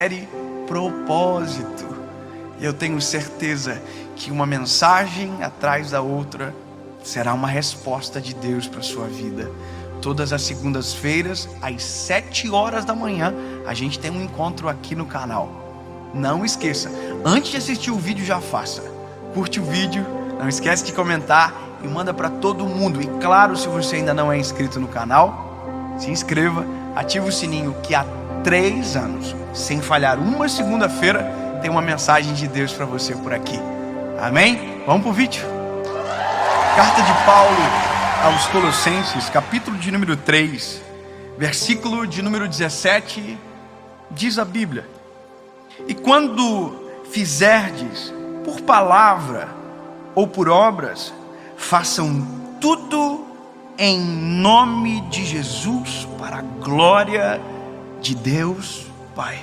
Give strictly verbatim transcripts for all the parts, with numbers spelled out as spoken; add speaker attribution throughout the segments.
Speaker 1: propósito. Eu tenho certeza que uma mensagem atrás da outra será uma resposta de Deus para a sua vida. Todas as segundas-feiras, às sete horas da manhã, a gente tem um encontro aqui no canal. Não esqueça, antes de assistir o vídeo, já faça. Curte o vídeo, não esquece de comentar e manda para todo mundo. E claro, se você ainda não é inscrito no canal, se inscreva, ative o sininho, que há três anos, sem falhar uma segunda-feira, tem uma mensagem de Deus para você por aqui. Amém? Vamos pro vídeo. Carta de Paulo aos Colossenses, capítulo de número três, versículo de número dezessete, diz a Bíblia: e quando fizerdes por palavra ou por obras, façam tudo em nome de Jesus, para a glória de Deus Pai.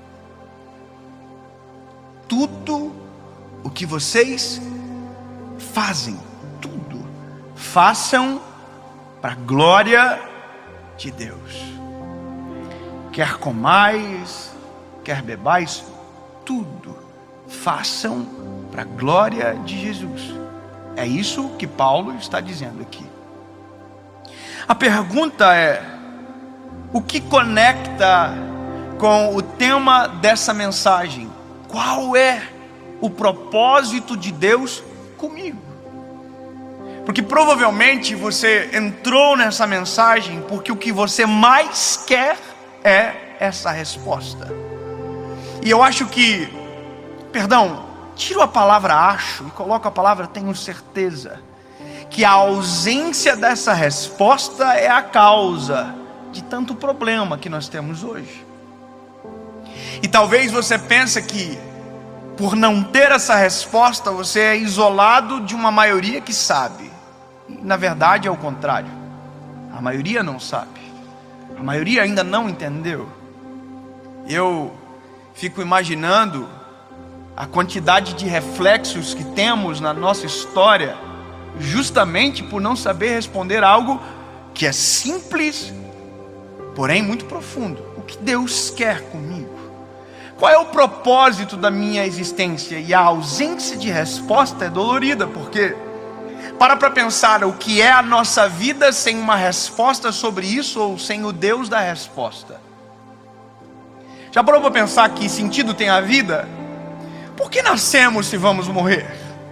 Speaker 1: Tudo o que vocês fazem, tudo, façam para a glória de Deus. Quer comais, quer bebais, tudo façam para a glória de Jesus. É isso que Paulo está dizendo aqui. A pergunta é: o que conecta com o tema dessa mensagem? Qual é o propósito de Deus comigo? Porque provavelmente você entrou nessa mensagem porque o que você mais quer é essa resposta. E eu acho que, perdão, tiro a palavra acho e coloco a palavra tenho certeza, que a ausência dessa resposta é a causa de tanto problema que nós temos hoje. E talvez você pense que, por não ter essa resposta, você é isolado de uma maioria que sabe. E, na verdade, é o contrário. A maioria não sabe. A maioria ainda não entendeu. Eu fico imaginando a quantidade de reflexos que temos na nossa história, justamente por não saber responder algo que é simples, porém muito profundo. O que Deus quer comigo? Qual é o propósito da minha existência? E a ausência de resposta é dolorida, porque para para pensar o que é a nossa vida sem uma resposta sobre isso, ou sem o Deus da resposta. Já parou para pensar que sentido tem a vida? Por que nascemos se vamos morrer?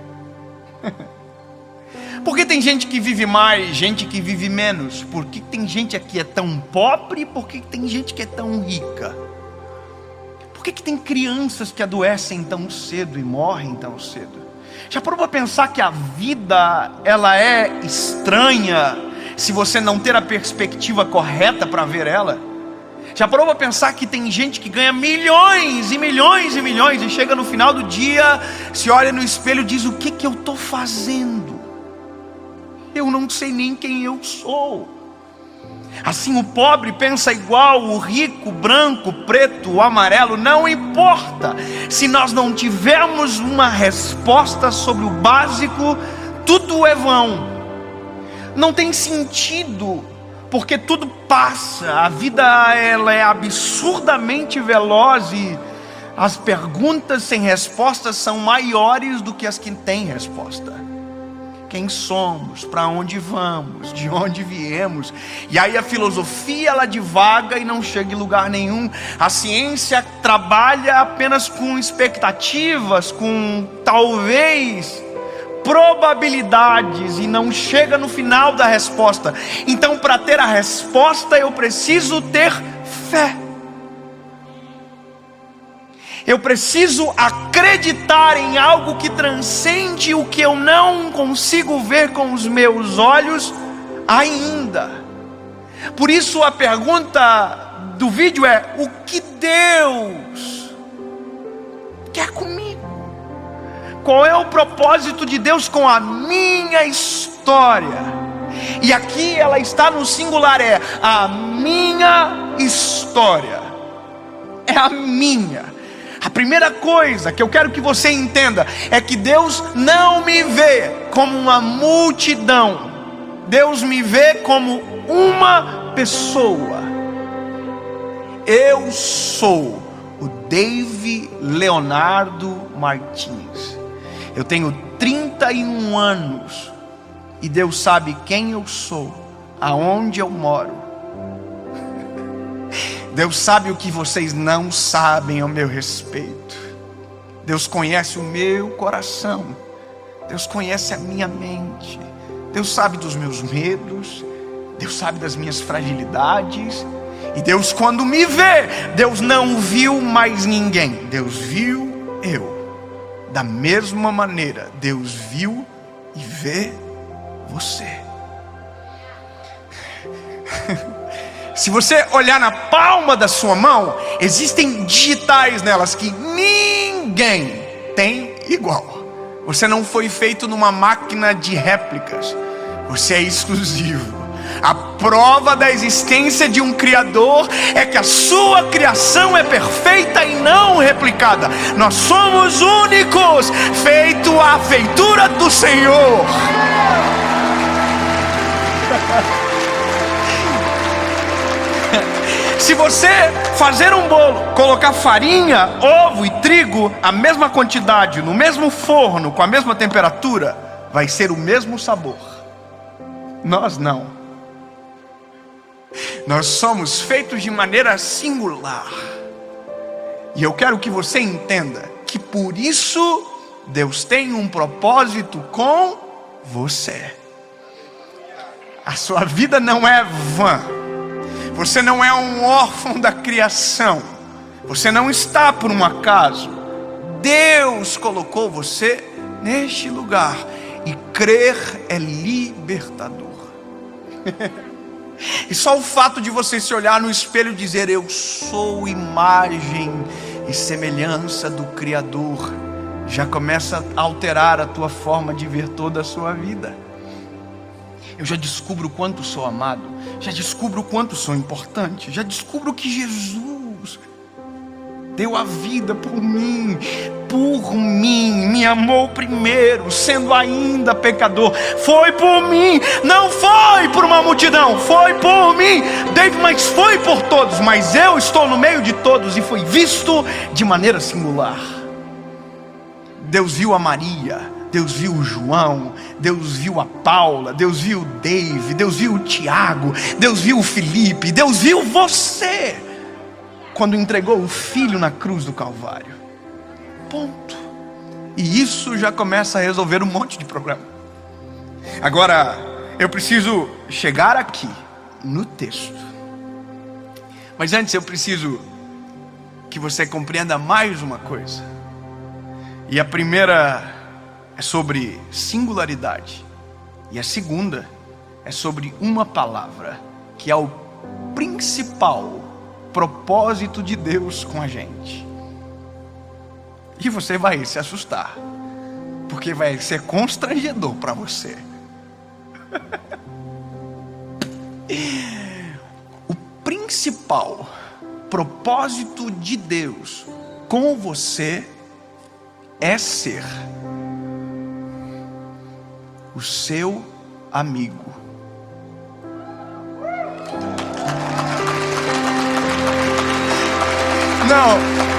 Speaker 1: Por que tem gente que vive mais, gente que vive menos? Por que tem gente aqui que é tão pobre? Por que tem gente que é tão rica? Por que que tem crianças que adoecem tão cedo e morrem tão cedo? Já parou para pensar que a vida, ela é estranha se você não ter a perspectiva correta para ver ela? Já parou para pensar que tem gente que ganha milhões e milhões e milhões e chega no final do dia, se olha no espelho e diz: o que que eu estou fazendo? Eu não sei nem quem eu sou. Assim o pobre pensa igual, o rico, o branco, o preto, o amarelo, não importa. Se nós não tivermos uma resposta sobre o básico, tudo é vão. Não tem sentido, porque tudo passa. A vida, ela é absurdamente veloz e as perguntas sem respostas são maiores do que as que têm resposta. Quem somos, para onde vamos, de onde viemos. E aí a filosofia, ela divaga e não chega em lugar nenhum. A ciência trabalha apenas com expectativas, com talvez probabilidades, e não chega no final da resposta. Então, para ter a resposta, eu preciso ter fé. Eu preciso acreditar em algo que transcende o que eu não consigo ver com os meus olhos ainda. Por isso a pergunta do vídeo é: o que Deus quer comigo? Qual é o propósito de Deus com a minha história? E aqui ela está no singular, é a minha história. É a minha. A primeira coisa que eu quero que você entenda é que Deus não me vê como uma multidão. Deus me vê como uma pessoa. Eu sou o Dave Leonardo Martins. Eu tenho trinta e um anos e Deus sabe quem eu sou, aonde eu moro. Deus sabe o que vocês não sabem ao meu respeito. Deus conhece o meu coração. Deus conhece a minha mente. Deus sabe dos meus medos. Deus sabe das minhas fragilidades. E Deus, quando me vê, Deus não viu mais ninguém. Deus viu eu. Da mesma maneira, Deus viu e vê você. Se você olhar na palma da sua mão, existem digitais nelas que ninguém tem igual. Você não foi feito numa máquina de réplicas. Você é exclusivo. A prova da existência de um Criador é que a sua criação é perfeita e não replicada. Nós somos únicos, feito à feitura do Senhor. Se você fazer um bolo, colocar farinha, ovo e trigo, a mesma quantidade, no mesmo forno, com a mesma temperatura, vai ser o mesmo sabor. Nós não. Nós somos feitos de maneira singular. E eu quero que você entenda que por isso Deus tem um propósito com você. A sua vida não é vã. Você não é um órfão da criação. Você não está por um acaso. Deus colocou você neste lugar. E crer é libertador. E só o fato de você se olhar no espelho e dizer: eu sou imagem e semelhança do Criador, já começa a alterar a tua forma de ver toda a sua vida. Eu já descubro o quanto sou amado, já descubro o quanto sou importante, já descubro que Jesus deu a vida por mim, por mim, me amou primeiro, sendo ainda pecador. Foi por mim, não foi por uma multidão, foi por mim. David, mas foi por todos, mas eu estou no meio de todos e fui visto de maneira singular. Deus viu a Maria, Deus viu o João, Deus viu a Paula, Deus viu o Dave, Deus viu o Tiago, Deus viu o Felipe, Deus viu você, quando entregou o Filho na cruz do Calvário. Ponto. E isso já começa a resolver um monte de problema. Agora, eu preciso chegar aqui, no texto. Mas antes eu preciso que você compreenda mais uma coisa. E a primeira é sobre singularidade. E a segunda é sobre uma palavra, que é o principal propósito de Deus com a gente. E você vai se assustar, porque vai ser constrangedor para você. O principal propósito de Deus com você é ser o seu amigo. Não,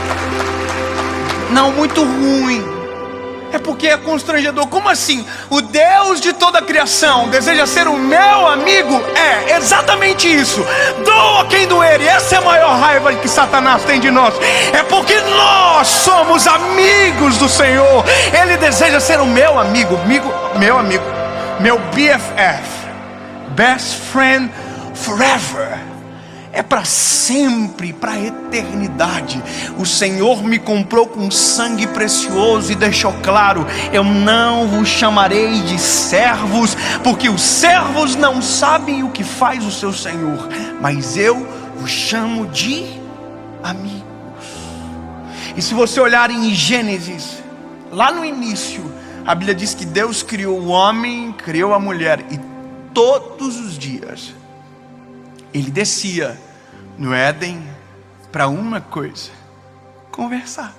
Speaker 1: não, muito ruim. É porque é constrangedor. Como assim? O Deus de toda a criação deseja ser o meu amigo? É exatamente isso. Doa quem doer. E essa é a maior raiva que Satanás tem de nós. É porque nós somos amigos do Senhor. Ele deseja ser o meu amigo, amigo, meu amigo, meu B F F, best friend forever. É para sempre, para a eternidade. O Senhor me comprou com sangue precioso e deixou claro: eu não vos chamarei de servos, porque os servos não sabem o que faz o seu Senhor, mas eu vos chamo de amigos. E se você olhar em Gênesis, lá no início, a Bíblia diz que Deus criou o homem, criou a mulher, e todos os dias Ele descia no Éden para uma coisa: conversar.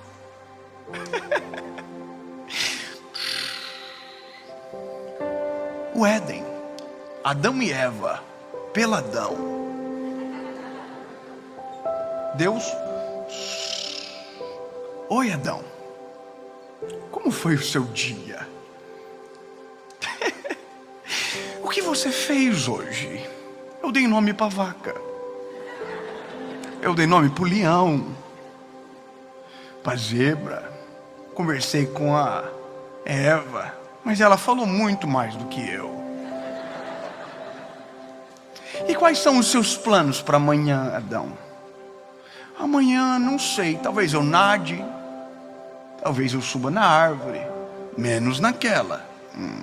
Speaker 1: O Éden, Adão e Eva, peladão. Deus Oi, Adão. Como foi o seu dia? O que você fez hoje? Eu dei nome para vaca. Eu dei nome para o leão. Para zebra. Conversei com a Eva, mas ela falou muito mais do que eu. E quais são os seus planos para amanhã, Adão? Amanhã, não sei, talvez eu nade, talvez eu suba na árvore, menos naquela. Hum.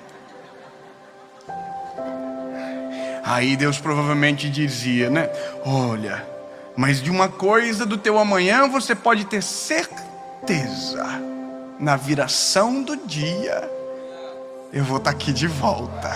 Speaker 1: Aí Deus provavelmente dizia, né? Olha, mas de uma coisa do teu amanhã você pode ter certeza. Na viração do dia, eu vou estar aqui de volta.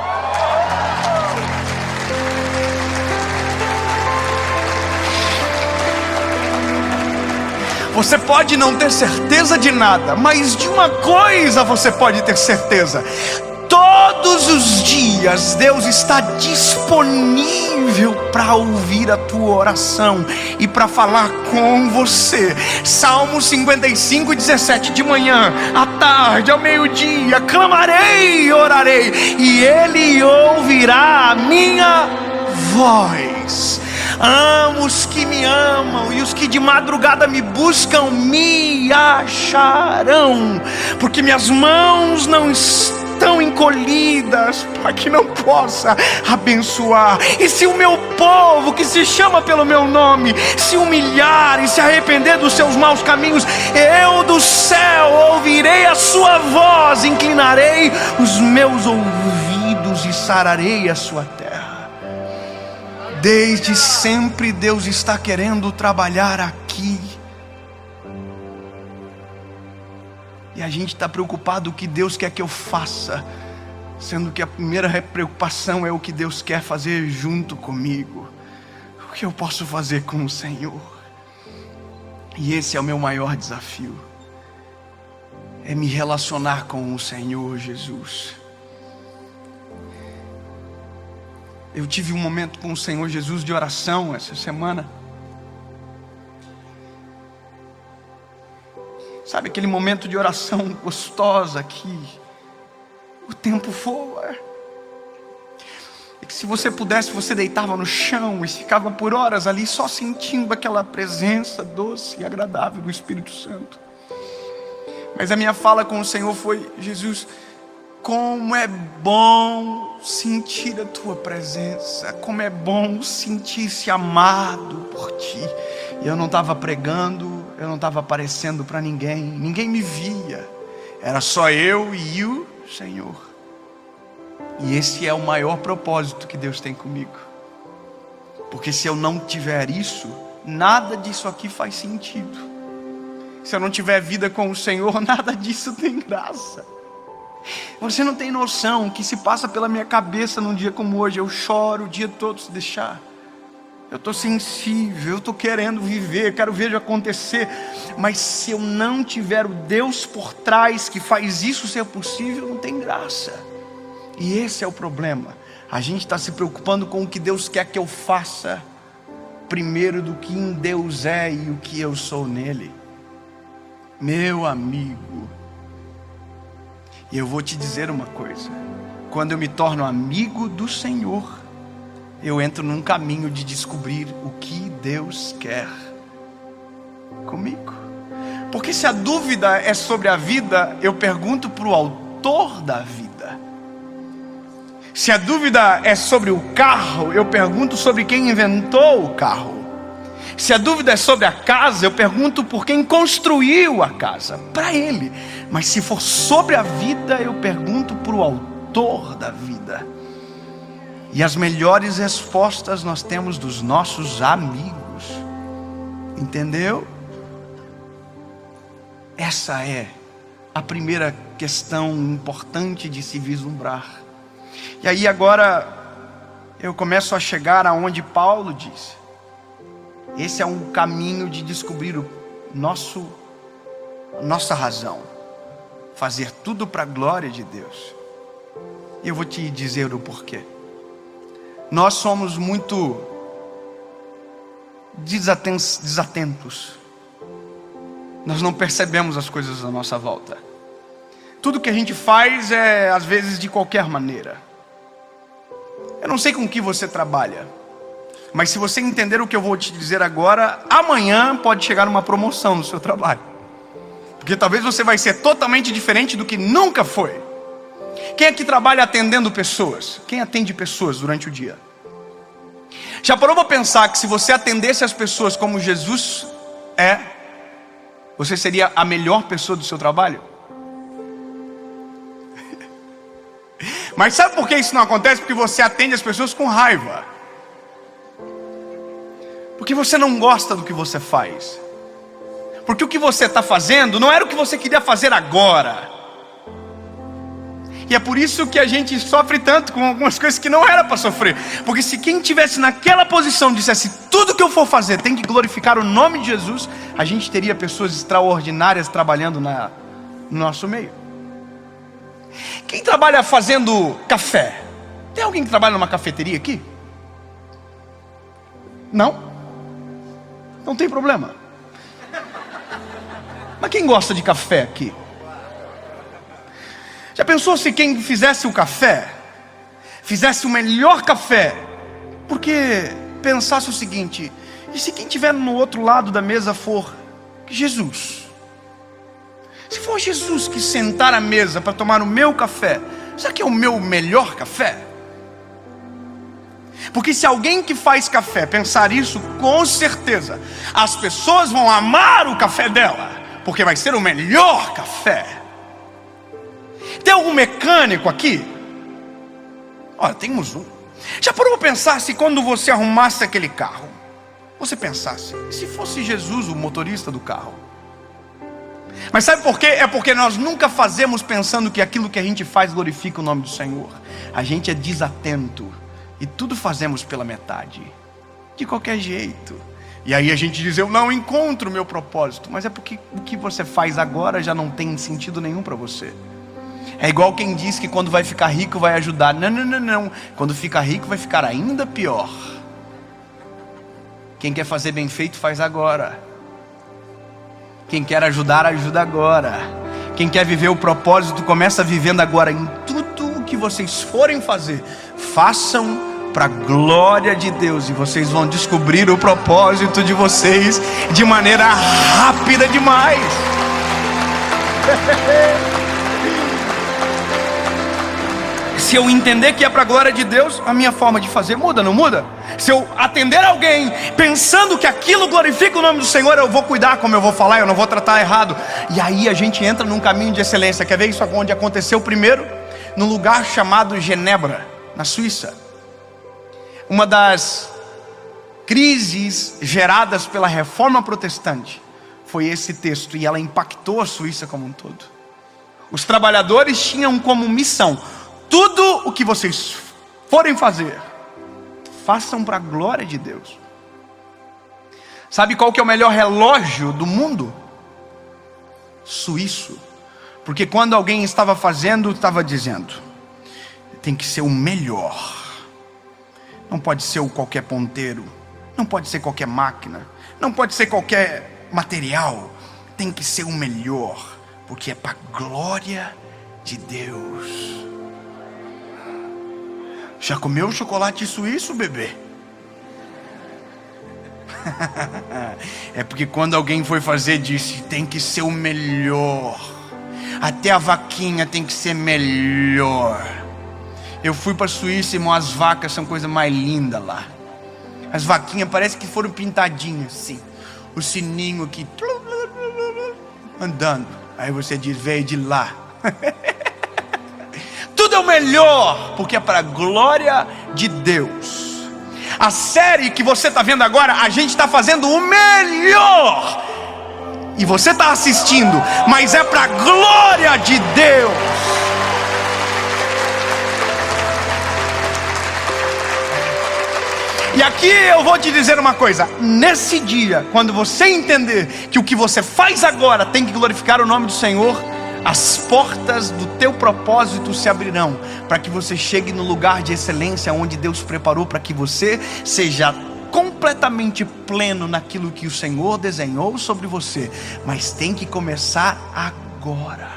Speaker 1: Você pode não ter certeza de nada, mas de uma coisa você pode ter certeza. Todos os dias Deus está disponível para ouvir a tua oração e para falar com você. Salmo cinquenta e cinco, dezessete. De manhã, à tarde, ao meio-dia, clamarei e orarei, e Ele ouvirá a minha voz. Amo os que me amam, e os que de madrugada me buscam me acharão, porque minhas mãos não estão encolhidas para que não possa abençoar. E se o meu povo, que se chama pelo meu nome, se humilhar e se arrepender dos seus maus caminhos, eu do céu ouvirei a sua voz, inclinarei os meus ouvidos e sararei a sua terra. Desde sempre Deus está querendo trabalhar aqui. E a gente está preocupado o que Deus quer que eu faça, sendo que a primeira preocupação é o que Deus quer fazer junto comigo. O que eu posso fazer com o Senhor? E esse é o meu maior desafio. É me relacionar com o Senhor Jesus. Eu tive um momento com o Senhor Jesus de oração essa semana. Sabe aquele momento de oração gostosa que o tempo voa? E que se você pudesse, você deitava no chão e ficava por horas ali só sentindo aquela presença doce e agradável do Espírito Santo. Mas a minha fala com o Senhor foi: Jesus, como é bom sentir a tua presença, como é bom sentir-se amado por ti. E eu não estava pregando, eu não estava aparecendo para ninguém, ninguém me via, era só eu e o Senhor. E esse é o maior propósito que Deus tem comigo, porque se eu não tiver isso, nada disso aqui faz sentido. Se eu não tiver vida com o Senhor, nada disso tem graça. Você não tem noção que se passa pela minha cabeça num dia como hoje. Eu choro o dia todo se deixar. Eu estou sensível, eu estou querendo viver, quero ver acontecer. Mas se eu não tiver o Deus por trás que faz isso ser possível, não tem graça. E esse é o problema. A gente está se preocupando com o que Deus quer que eu faça, primeiro do que em Deus é e o que eu sou nele. Meu amigo, e eu vou te dizer uma coisa: quando eu me torno amigo do Senhor, eu entro num caminho de descobrir o que Deus quer comigo. Porque se a dúvida é sobre a vida, eu pergunto para o autor da vida. Se a dúvida é sobre o carro, eu pergunto sobre quem inventou o carro. Se a dúvida é sobre a casa, eu pergunto por quem construiu a casa, para ele. Mas se for sobre a vida, eu pergunto para o autor da vida. E as melhores respostas nós temos dos nossos amigos. Entendeu? Essa é a primeira questão importante de se vislumbrar. E aí agora eu começo a chegar aonde Paulo disse. Esse é um caminho de descobrir o nosso, nossa razão. Fazer tudo para a glória de Deus. E eu vou te dizer o porquê. Nós somos muito desatentos. nós não percebemos as coisas à nossa volta. Tudo que a gente faz é, às vezes, de qualquer maneira. Eu não sei com que você trabalha, mas se você entender o que eu vou te dizer agora, amanhã pode chegar uma promoção no seu trabalho. Porque talvez você vai ser totalmente diferente do que nunca foi. Quem aqui trabalha atendendo pessoas? Quem atende pessoas durante o dia? Já parou para pensar que se você atendesse as pessoas como Jesus é, você seria a melhor pessoa do seu trabalho? Mas sabe por que isso não acontece? Porque você atende as pessoas com raiva. Porque você não gosta do que você faz. Porque o que você está fazendo não era o que você queria fazer agora. E é por isso que a gente sofre tanto com algumas coisas que não era para sofrer. Porque se quem estivesse naquela posição dissesse: tudo que eu for fazer tem que glorificar o nome de Jesus, a gente teria pessoas extraordinárias trabalhando na, no nosso meio. Quem trabalha fazendo café? Tem alguém que trabalha numa cafeteria aqui? Não? Não tem problema. Mas quem gosta de café aqui? Já pensou se quem fizesse o café fizesse o melhor café? Porque pensasse o seguinte: e se quem estiver no outro lado da mesa for Jesus? Se for Jesus que sentar à mesa para tomar o meu café, será que é o meu melhor café? Porque se alguém que faz café pensar isso, com certeza as pessoas vão amar o café dela, porque vai ser o melhor café. Tem algum mecânico aqui? Olha, temos um. Já parou para pensar se quando você arrumasse aquele carro, você pensasse: e se fosse Jesus o motorista do carro? Mas sabe por quê? É porque nós nunca fazemos pensando que aquilo que a gente faz glorifica o nome do Senhor. A gente é desatento e tudo fazemos pela metade, de qualquer jeito. E aí a gente diz: eu não encontro o meu propósito. Mas é porque o que você faz agora já não tem sentido nenhum para você. É igual quem diz que quando vai ficar rico vai ajudar. Não, não, não, não. Quando ficar rico vai ficar ainda pior. Quem quer fazer bem feito faz agora. Quem quer ajudar, ajuda agora. Quem quer viver o propósito, começa vivendo agora. Em tudo o que vocês forem fazer, façam para a glória de Deus. E vocês vão descobrir o propósito de vocês de maneira rápida demais. Se eu entender que é para a glória de Deus, a minha forma de fazer muda, não muda? Se eu atender alguém pensando que aquilo glorifica o nome do Senhor, eu vou cuidar como eu vou falar, eu não vou tratar errado. E aí a gente entra num caminho de excelência. Quer ver isso onde aconteceu primeiro? Num lugar chamado Genebra, na Suíça. Uma das crises geradas pela reforma protestante foi esse texto, e ela impactou a Suíça como um todo. Os trabalhadores tinham como missão: tudo o que vocês forem fazer, façam para a glória de Deus. Sabe qual que é o melhor relógio do mundo? Suíço. Porque quando alguém estava fazendo, estava dizendo: tem que ser o melhor. Não pode ser o qualquer ponteiro, não pode ser qualquer máquina, não pode ser qualquer material. Tem que ser o melhor, porque é para a glória de Deus. Já comeu chocolate suíço, bebê? É porque quando alguém foi fazer, disse: tem que ser o melhor. Até a vaquinha tem que ser melhor. Eu fui para a Suíça, irmão, as vacas são coisa mais linda lá. As vaquinhas parecem que foram pintadinhas assim. O sininho aqui andando. Aí você diz: veio de lá. Tudo é o melhor, porque é para a glória de Deus. A série que você está vendo agora, a gente está fazendo o melhor. E você está assistindo, mas é para a glória de Deus. E aqui eu vou te dizer uma coisa: nesse dia, quando você entender que o que você faz agora tem que glorificar o nome do Senhor, as portas do teu propósito se abrirão, para que você chegue no lugar de excelência onde Deus preparou para que você seja completamente completamente pleno naquilo que o Senhor desenhou sobre você, mas tem que começar agora.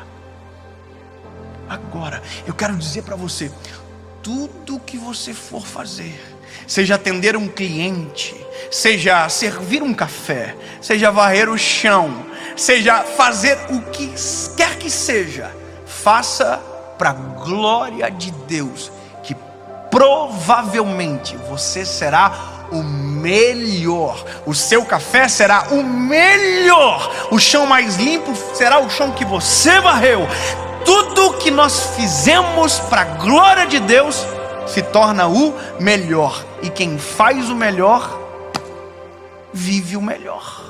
Speaker 1: Agora, eu quero dizer para você, tudo que você for fazer, seja atender um cliente, seja servir um café, seja varrer o chão, seja fazer o que quer que seja, faça para a glória de Deus, que provavelmente você será o melhor, o seu café será o melhor, o chão mais limpo será o chão que você varreu. Tudo que nós fizemos para a glória de Deus se torna o melhor, e quem faz o melhor vive o melhor.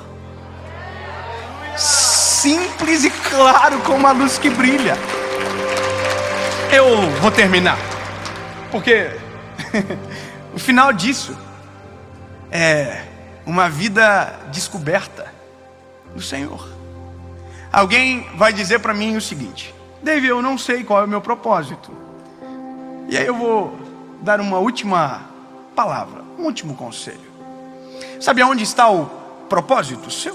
Speaker 1: Simples e claro como a luz que brilha. Eu vou terminar, porque o final disso é uma vida descoberta do Senhor. Alguém vai dizer para mim o seguinte: David, eu não sei qual é o meu propósito. E aí eu vou dar uma última palavra, um último conselho. Sabe onde está o propósito seu?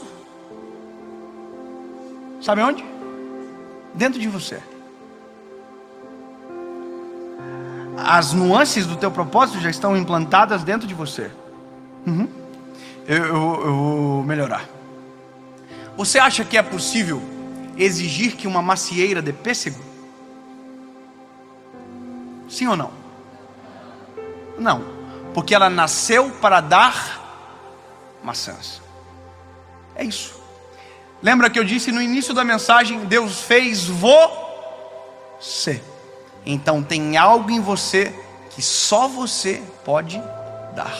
Speaker 1: Sabe onde? Dentro de você. As nuances do teu propósito já estão implantadas dentro de você. Uhum. eu, eu, eu vou melhorar. Você acha que é possível exigir que uma macieira dê pêssego? Sim ou não? Não, porque ela nasceu para dar maçãs. É isso. Lembra que eu disse no início da mensagem, Deus fez você. Então tem algo em você que só você pode dar.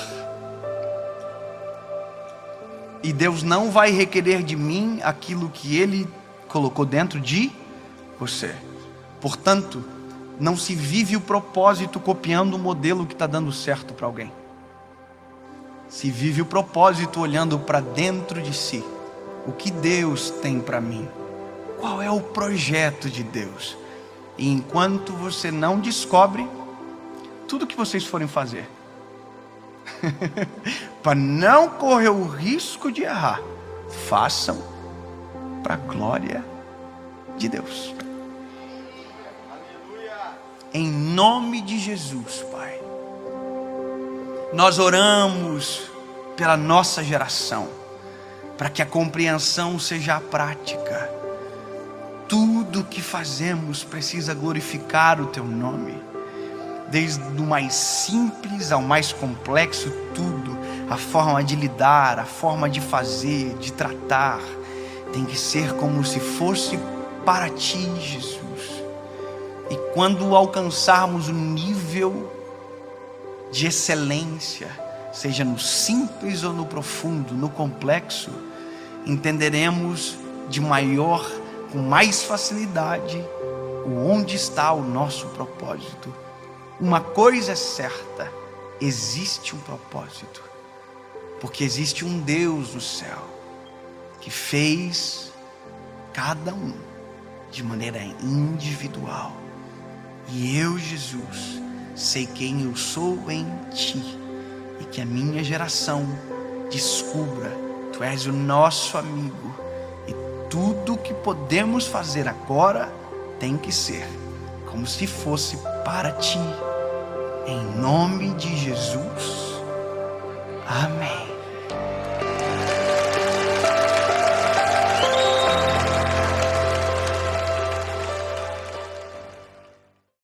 Speaker 1: E Deus não vai requerer de mim aquilo que Ele colocou dentro de você. Portanto, não se vive o propósito copiando o modelo que está dando certo para alguém. Se vive o propósito olhando para dentro de si. O que Deus tem para mim? Qual é o projeto de Deus? E enquanto você não descobre, tudo que vocês forem fazer, para não correr o risco de errar, façam para a glória de Deus. Em nome de Jesus, Pai, nós oramos pela nossa geração, para que a compreensão seja a prática. Tudo que fazemos precisa glorificar o Teu nome, desde o mais simples ao mais complexo, tudo, a forma de lidar, a forma de fazer, de tratar, tem que ser como se fosse para Ti, Jesus. E quando alcançarmos o nível de excelência, seja no simples ou no profundo, no complexo, entenderemos de maior, com mais facilidade, onde está o nosso propósito. Uma coisa é certa, existe um propósito, porque existe um Deus no céu, que fez cada um de maneira individual. E eu, Jesus, sei quem eu sou em Ti, e que a minha geração descubra, Tu és o nosso amigo, e tudo que podemos fazer agora tem que ser como se fosse para Ti, em nome de Jesus, amém.